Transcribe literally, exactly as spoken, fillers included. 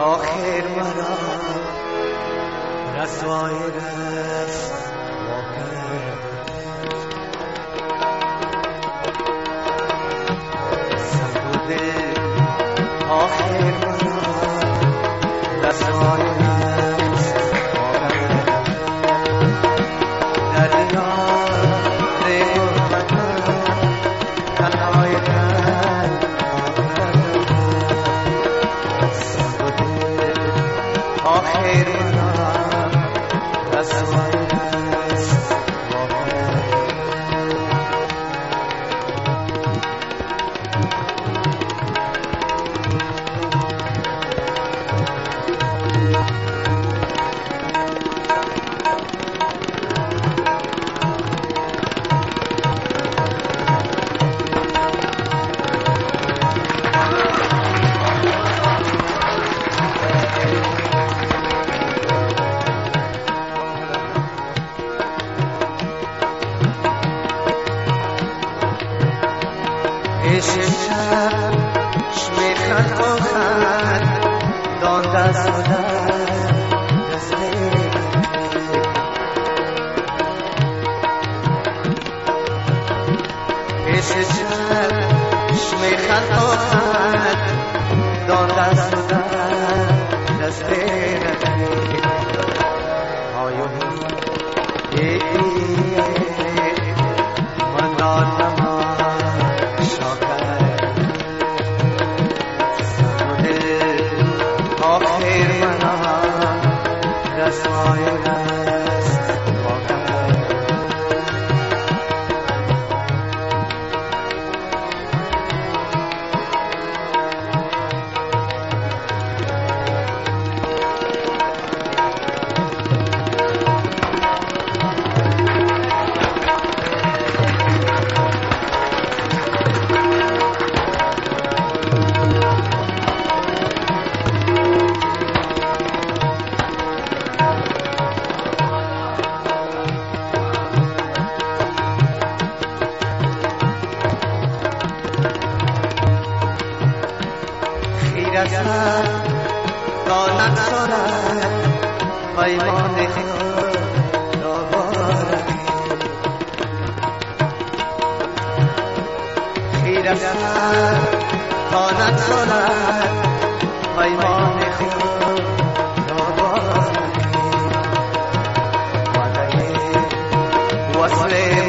آخر مرا رسوای دست واقع سبوده آخر مرا رسوای دست واقع در دیار غربتم تنهای دل آخر مرا رسوای دست واقع عشق چشم خط با خط دان دست و دست عشق چشم خط با خط دان دست و دست آیو من دادم آخر مرا رسوای دست واقع رسد دانت شدد پیمان خود دوباره رسد دانت شدد پیمان خود دوباره وعده وصل